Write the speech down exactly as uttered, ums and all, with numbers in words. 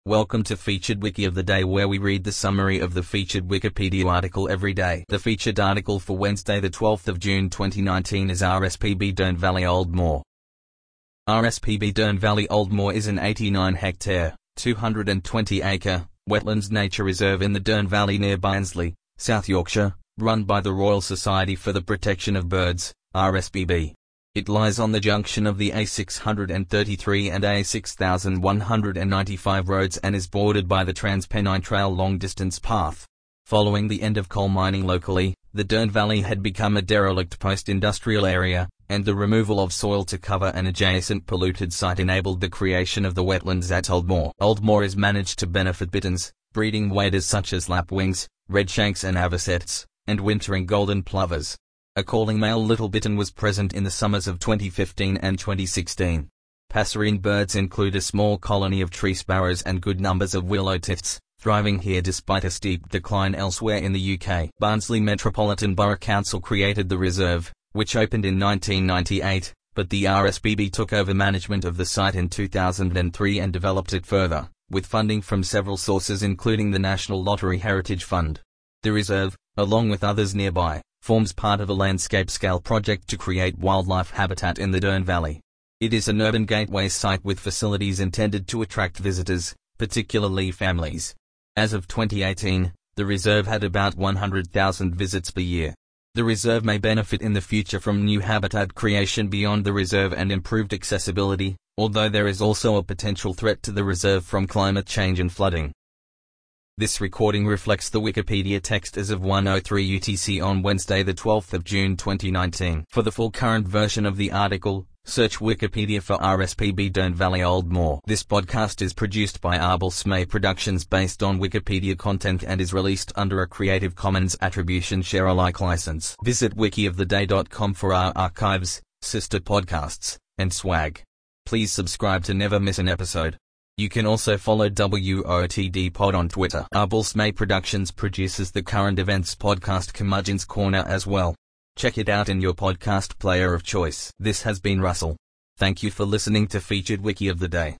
Welcome to Featured Wiki of the Day, where we read the summary of the featured Wikipedia article every day. The featured article for Wednesday the twelfth of June twenty nineteen is R S P B Dearne Valley Old Moor. R S P B Dearne Valley Old Moor is an eighty-nine hectare, two hundred twenty acre, wetlands nature reserve in the Dearne Valley near Barnsley, South Yorkshire, run by the Royal Society for the Protection of Birds, R S P B. It lies on the junction of the A six thirty-three and A six one ninety-five roads and is bordered by the Transpennine Trail long-distance path. Following the end of coal mining locally, the Dearne Valley had become a derelict post-industrial area, and the removal of soil to cover an adjacent polluted site enabled the creation of the wetlands at Old Moor. Old Moor is managed to benefit bitterns, breeding waders such as lapwings, redshanks and avocets, and wintering golden plovers. A calling male little bittern was present in the summers of twenty fifteen and twenty sixteen. Passerine birds include a small colony of tree sparrows and good numbers of willow tits, thriving here despite a steep decline elsewhere in the U K. Barnsley Metropolitan Borough Council created the reserve, which opened in nineteen ninety-eight, but the R S P B took over management of the site in two thousand three and developed it further, with funding from several sources including the National Lottery Heritage Fund. The reserve, along with others nearby, forms part of a landscape-scale project to create wildlife habitat in the Dearne Valley. It is an urban gateway site with facilities intended to attract visitors, particularly families. As of twenty eighteen, the reserve had about one hundred thousand visits per year. The reserve may benefit in the future from new habitat creation beyond the reserve and improved accessibility, although there is also a potential threat to the reserve from climate change and flooding. This recording reflects the Wikipedia text as of one oh three U T C on Wednesday the twelfth of June twenty nineteen. For the full current version of the article, search Wikipedia for R S P B Dearne Valley Old Moor. This podcast is produced by Arbel-Smay Productions based on Wikipedia content and is released under a Creative Commons Attribution Share Alike license. Visit wiki of the day dot com for our archives, sister podcasts, and swag. Please subscribe to never miss an episode. You can also follow W O T D Pod on Twitter. Arbel-Smay Productions produces the current events podcast Curmudgeon's Corner as well. Check it out in your podcast player of choice. This has been Russell. Thank you for listening to Featured Wiki of the Day.